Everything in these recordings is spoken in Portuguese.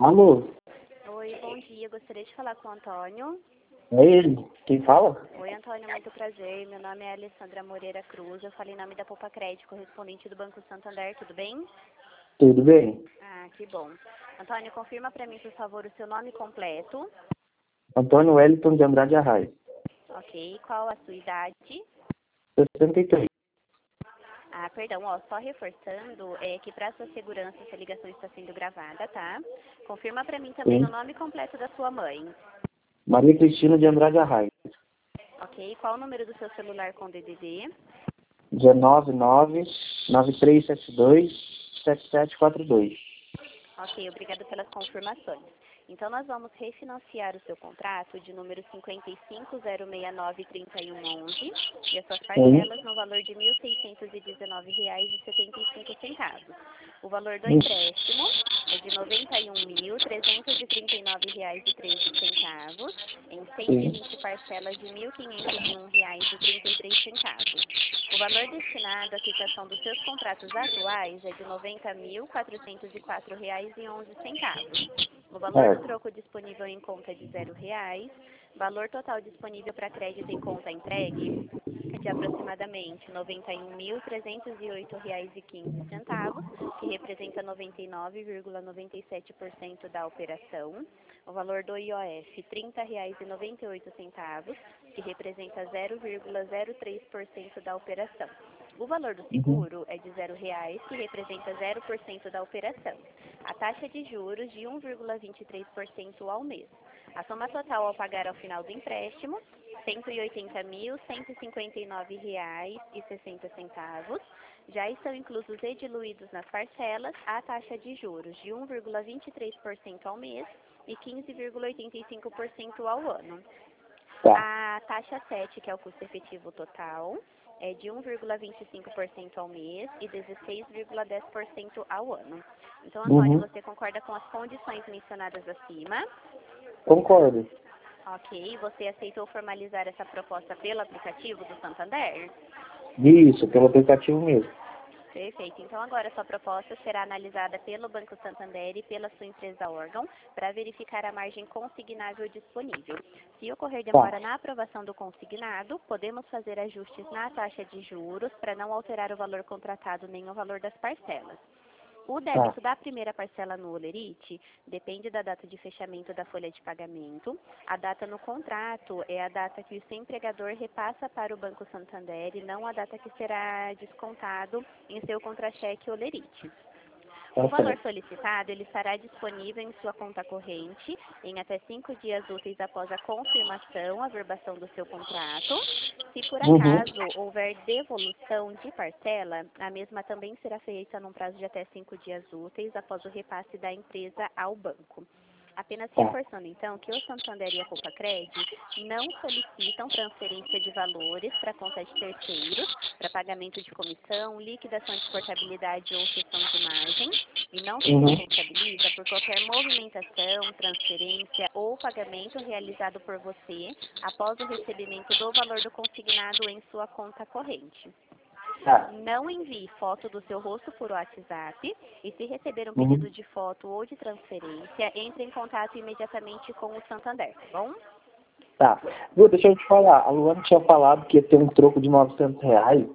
Alô, Oi, bom dia. Gostaria de falar com o Antônio. é ele? Quem fala? Oi, Antônio, muito prazer. Meu nome é Alessandra Moreira Cruz. Eu falei em nome da Poupa Crédito, correspondente do Banco Santander. Tudo bem? Tudo bem? Ah, que bom. Antônio, confirma para mim, por favor, o seu nome completo. Antônio Wellington de Andrade Arraes. Ok. Qual a sua idade? 63. Ah, perdão, só reforçando que para sua segurança essa ligação está sendo gravada, tá? Confirma para mim também o Sim. nome completo da sua mãe. Maria Cristina de Andrade Arraes. Ok. Qual o número do seu celular com DDD? 199-9372-7742. Ok, obrigada pelas confirmações. Então, nós vamos refinanciar o seu contrato de número 55069-3111 e as suas Sim. parcelas no valor de R$ 1.619,75. O valor do Isso. empréstimo é de R$ 91.339,13 em Sim. 120 parcelas de R$ 1.501,33. O valor destinado à quitação dos seus contratos atuais é de R$ 90.404,11. O valor do Certo. troco disponível em conta é de R$ 0,00. Valor total disponível para crédito em conta entregue é de aproximadamente R$ 91.308,15, que representa 99,97% da operação. O valor do IOF, R$ 30,98, que representa 0,03% da operação. O valor do Uhum. seguro é de R$ 0,00, que representa 0% da operação. A taxa de juros de 1,23% ao mês. A soma total ao pagar ao final do empréstimo, R$ 180.159,60. Já estão inclusos e diluídos nas parcelas a taxa de juros de 1,23% ao mês e 15,85% ao ano. Tá. A taxa 7, que é o custo efetivo total, é de 1,25% ao mês e 16,10% ao ano. Então, Antônio, Uhum. você concorda com as condições mencionadas acima? Concordo. Ok. Você aceitou formalizar essa proposta pelo aplicativo do Santander? Isso, pelo aplicativo mesmo. Perfeito. Então, agora a sua proposta será analisada pelo Banco Santander e pela sua empresa órgão para verificar a margem consignável disponível. Se ocorrer Tá. demora na aprovação do consignado, podemos fazer ajustes na taxa de juros para não alterar o valor contratado nem o valor das parcelas. O Tá. débito da primeira parcela no Olerite depende da data de fechamento da folha de pagamento. A data no contrato é a data que o seu empregador repassa para o Banco Santander e não a data que será descontado em seu contra-cheque Olerite. O Tá valor certo. solicitado ele estará disponível em sua conta corrente em até 5 dias úteis após a confirmação, averbação do seu contrato. Se por Uhum. acaso houver devolução de parcela, a mesma também será feita num prazo de até 5 dias úteis após o repasse da empresa ao banco. Apenas Tá. reforçando, então, que o Santander e a Poupa Crédito não solicitam transferência de valores para conta de terceiros, para pagamento de comissão, liquidação de portabilidade ou cessão de margem, e não se Uhum. responsabiliza por qualquer movimentação, transferência ou pagamento realizado por você após o recebimento do valor do consignado em sua conta corrente. Tá. Não envie foto do seu rosto por WhatsApp e se receber um Uhum. pedido de foto ou de transferência, entre em contato imediatamente com o Santander, tá bom? Tá. Viu, deixa eu te falar. A Luana tinha falado que ia ter um troco de R$ 900.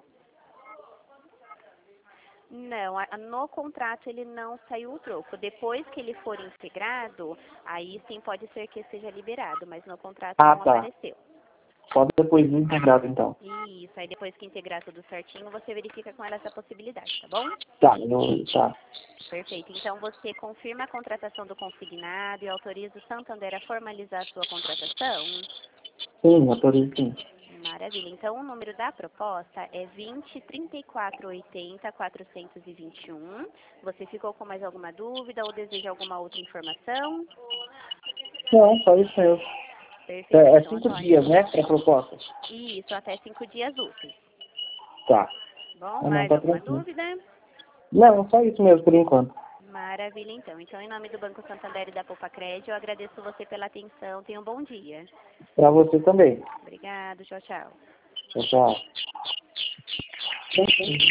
Não, no contrato ele não saiu o troco. Depois que ele for integrado, aí sim pode ser que seja liberado, mas no contrato Ah, não tá. apareceu. Só depois do integrado, então. Isso, aí depois que integrar tudo certinho, você verifica com ela essa possibilidade, tá bom? Tá. Tá. Perfeito. Então, você confirma a contratação do consignado e autoriza o Santander a formalizar a sua contratação? Sim, autorizo sim. Maravilha. Então, o número da proposta é 20 3480 421. Você ficou com mais alguma dúvida ou deseja alguma outra informação? Não, só isso mesmo. Perfeito, É então, 5 Antônio. dias, né, para proposta? Isso, até 5 dias úteis. Tá. Bom, Ah, não, mais tá alguma tranquilo. dúvida? Não, só isso mesmo por enquanto. Maravilha, então. Então, em nome do Banco Santander e da Poupa Crédito, eu agradeço você pela atenção. Tenha um bom dia. Para você também. Obrigado, tchau, tchau. Tchau, tchau.